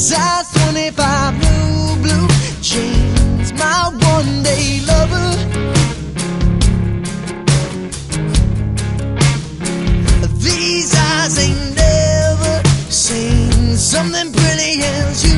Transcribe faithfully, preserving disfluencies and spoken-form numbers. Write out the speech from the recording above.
Size twenty-five, blue, blue jeans, my one day lover. These eyes ain't never seen something pretty as you.